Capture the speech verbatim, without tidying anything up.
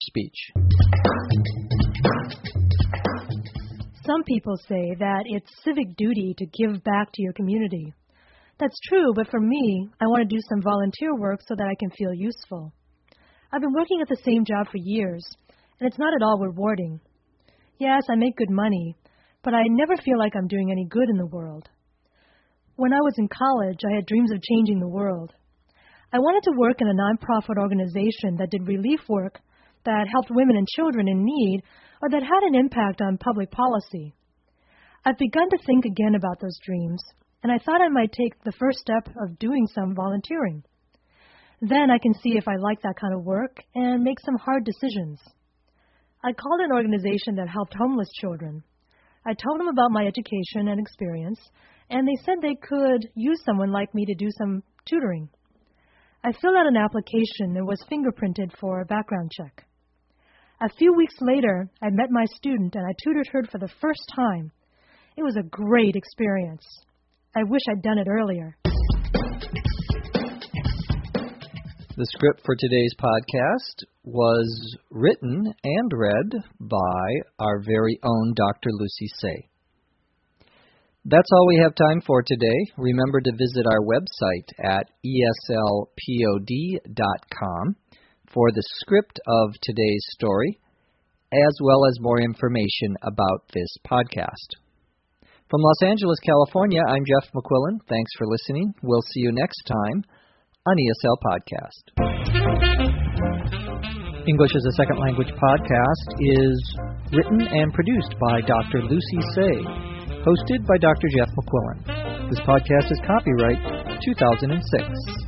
speech. Some people say that it's civic duty to give back to your community. That's true, but for me, I want to do some volunteer work so that I can feel useful. I've been working at the same job for years, and it's not at all rewarding. Yes, I make good money, but I never feel like I'm doing any good in the world. When I was in college, I had dreams of changing the world. I wanted to work in a nonprofit organization that did relief work that helped women and children in need, or that had an impact on public policy. I've begun to think again about those dreams, and I thought I might take the first step of doing some volunteering. Then I can see if I like that kind of work and make some hard decisions. I called an organization that helped homeless children. I told them about my education and experience, and they said they could use someone like me to do some tutoring. I filled out an application and was fingerprinted for a background check. A few weeks later, I met my student and I tutored her for the first time. It was a great experience. I wish I'd done it earlier. The script for today's podcast was written and read by our very own Doctor Lucy Tse. That's all we have time for today. Remember to visit our website at E S L pod dot com for the script of today's story, as well as more information about this podcast. From Los Angeles, California, I'm Jeff McQuillan. Thanks for listening. We'll see you next time on E S L Podcast. English as a Second Language podcast is written and produced by Doctor Lucy Tse, hosted by Doctor Jeff McQuillan. This podcast is copyright two thousand six.